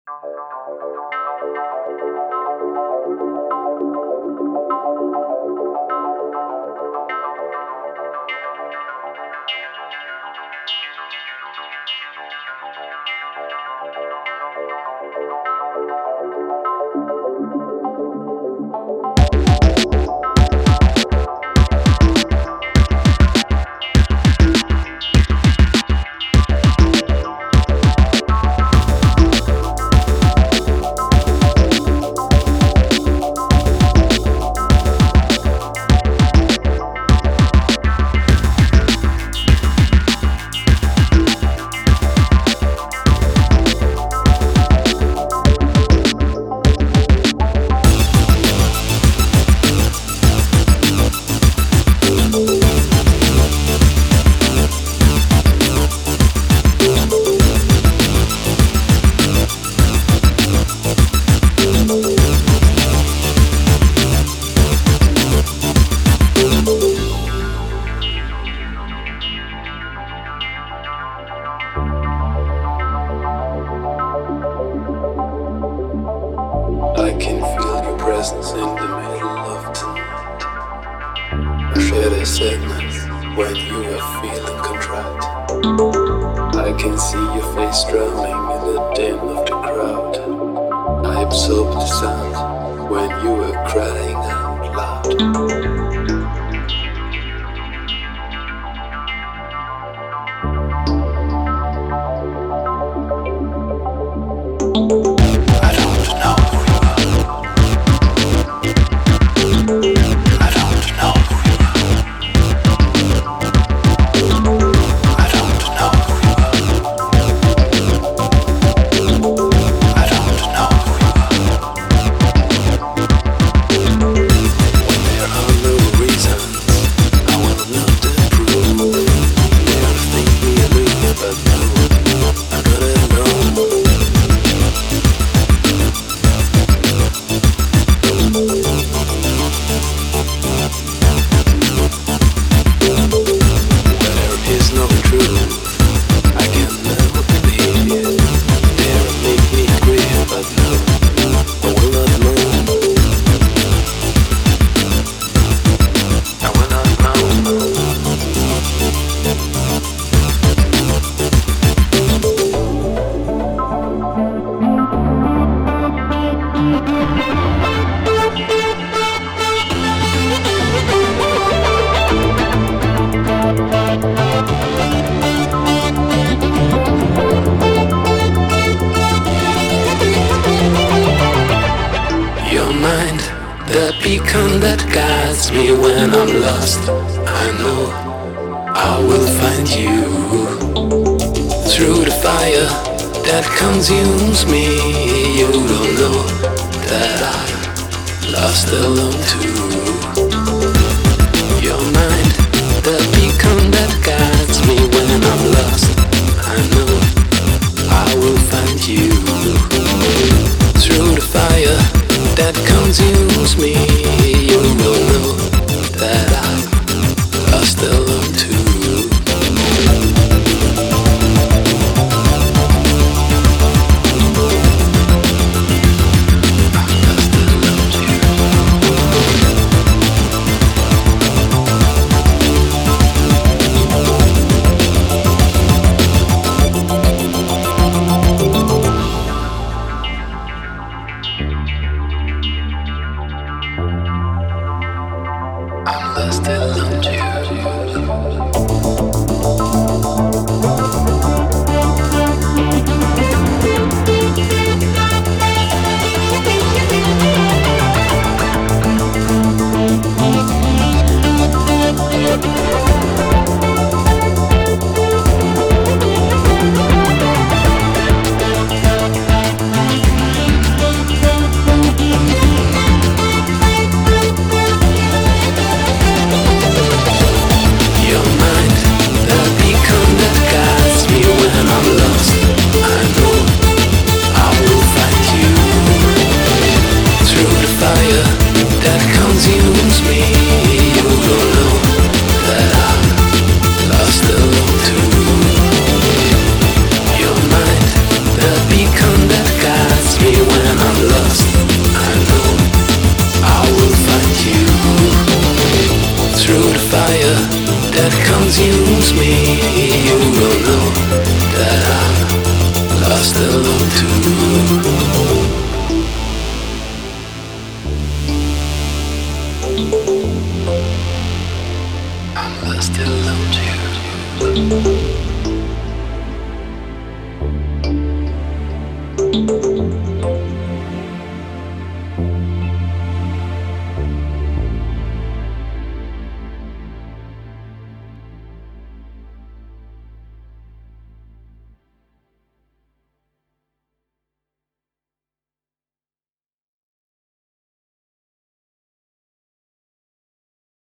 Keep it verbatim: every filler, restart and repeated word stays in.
I can feel your presence in the middle of tonight. I share a sadness when you are feeling contrite. I can see your face drumming in the dim of the crowd. I absorb the sound when you are crying out loud. The beacon that guides me when I'm lost. I know I will find you. Through the fire that consumes me, you don't know that I'm lost alone too. Your mind, the beacon that guides me when I'm lost. I know I will find you. Through the fire that consumes me, you will know that I'm lost alone too. Thank